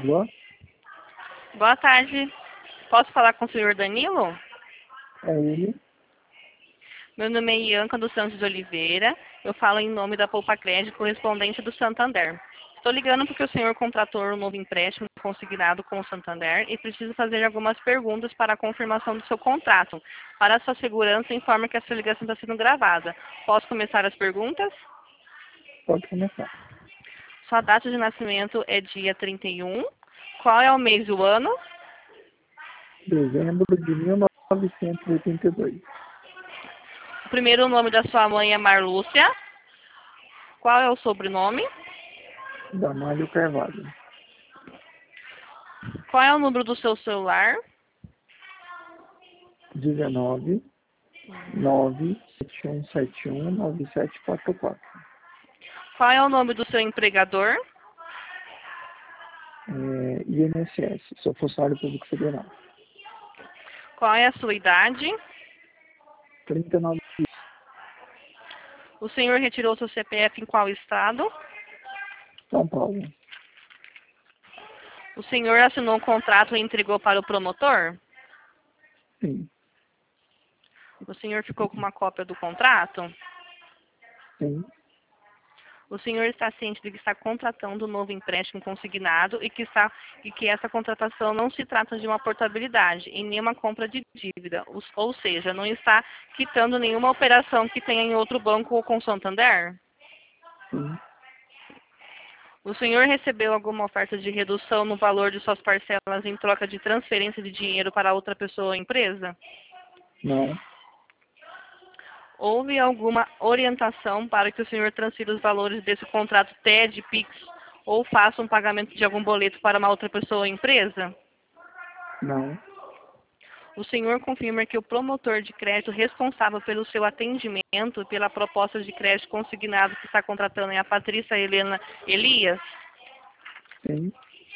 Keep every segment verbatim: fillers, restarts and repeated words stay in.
Alô? Boa tarde. Posso falar com o senhor Danilo? É ele? Meu nome é Ianca dos Santos de Oliveira. Eu falo em nome da Poupa Crédito, correspondente do Santander. Estou ligando porque o senhor contratou um novo empréstimo consignado com o Santander e preciso fazer algumas perguntas para a confirmação do seu contrato. Para a sua segurança, informa que essa ligação está sendo gravada. Posso começar as perguntas? Pode começar. Sua data de nascimento é dia trinta e um. Qual é o mês e o ano? Dezembro de mil novecentos e oitenta e dois. O primeiro nome da sua mãe é Marlúcia. Qual é o sobrenome? Damálio Carvalho. Qual é o número do seu celular? dezenove, nove, sete um sete um, nove sete quatro quatro. Qual é o nome do seu empregador? É, I N S S, sou funcionário público federal. Qual é a sua idade? trinta e nove, O senhor retirou seu C P F em qual estado? São Paulo. O senhor assinou um contrato e entregou para o promotor? Sim, O senhor ficou com uma cópia do contrato? sim, O senhor está ciente de que está contratando um novo empréstimo consignado e que, está, e que essa contratação não se trata de uma portabilidade e nem uma compra de dívida, ou, ou seja, não está quitando nenhuma operação que tenha em outro banco ou com Santander? sim. O senhor recebeu alguma oferta de redução no valor de suas parcelas em troca de transferência de dinheiro para outra pessoa ou empresa? Não, Houve alguma orientação para que o senhor transfira os valores desse contrato T E D, Pix ou faça um pagamento de algum boleto para uma outra pessoa ou empresa? não, O senhor confirma que o promotor de crédito responsável pelo seu atendimento e pela proposta de crédito consignado que está contratando é a Patrícia Helena Elias? sim,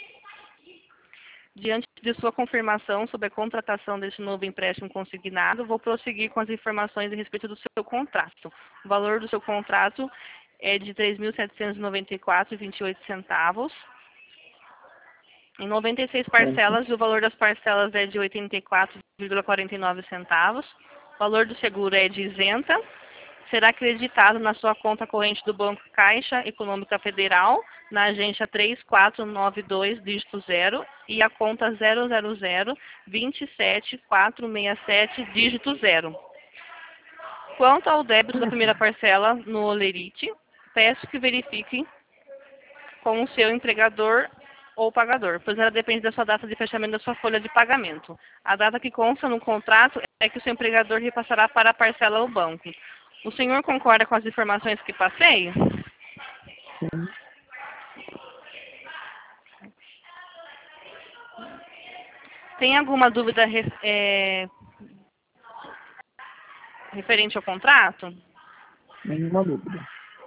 Diante de sua confirmação sobre a contratação deste novo empréstimo consignado, vou prosseguir com as informações a respeito do seu contrato. O valor do seu contrato é de três mil setecentos e noventa e quatro reais e vinte e oito centavos. Em noventa e seis certo, parcelas, o valor das parcelas é de oitenta e quatro reais e quarenta e nove centavos. O valor do seguro é de isenta. Será acreditado na sua conta corrente do Banco Caixa Econômica Federal, na agência três quatro nove dois, dígito zero, e a conta zero zero zero, dois sete quatro seis sete, dígito zero. Quanto ao débito da primeira parcela no Olerite, peço que verifique com o seu empregador ou pagador, pois ela depende da sua data de fechamento da sua folha de pagamento. A data que consta no contrato é que o seu empregador repassará para a parcela ao banco. O senhor concorda com as informações que passei? sim. Tem alguma dúvida re- é, referente ao contrato? Nenhuma dúvida.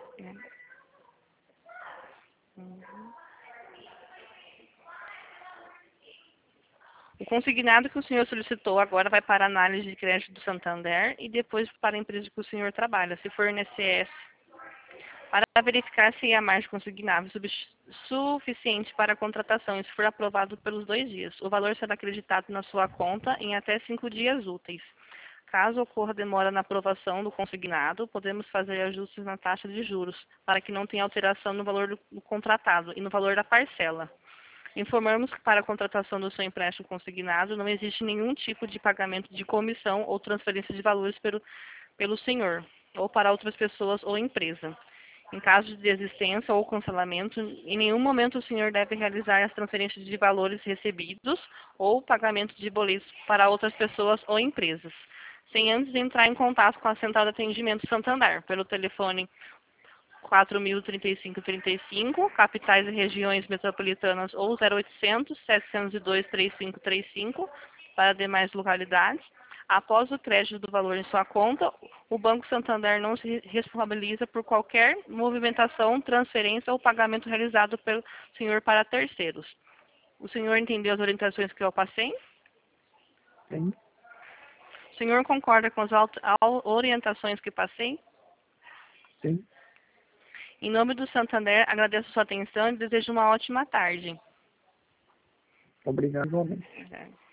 O consignado que o senhor solicitou agora vai para a análise de crédito do Santander e depois para a empresa que o senhor trabalha, se for N S S, para verificar se a margem consignável é subi- suficiente para a contratação e se for aprovado pelos dois dias. O valor será acreditado na sua conta em até cinco dias úteis. Caso ocorra demora na aprovação do consignado, podemos fazer ajustes na taxa de juros, para que não tenha alteração no valor do do contratado e no valor da parcela. Informamos que para a contratação do seu empréstimo consignado não existe nenhum tipo de pagamento de comissão ou transferência de valores pelo, pelo senhor, ou para outras pessoas ou empresa. Em caso de desistência ou cancelamento, em nenhum momento o senhor deve realizar as transferências de valores recebidos ou pagamento de boletos para outras pessoas ou empresas, sem antes entrar em contato com a Central de Atendimento Santander, pelo telefone quatro mil trinta e cinco trinta e cinco, capitais e regiões metropolitanas ou zero oitocentos, setecentos e dois, trinta e cinco trinta e cinco para demais localidades. Após o crédito do valor em sua conta, o Banco Santander não se responsabiliza por qualquer movimentação, transferência ou pagamento realizado pelo senhor para terceiros. O senhor entendeu as orientações que eu passei? Sim, O senhor concorda com as alt- al- orientações que passei? sim. Em nome do Santander, agradeço sua atenção e desejo uma ótima tarde. Obrigado, igualmente. Obrigada.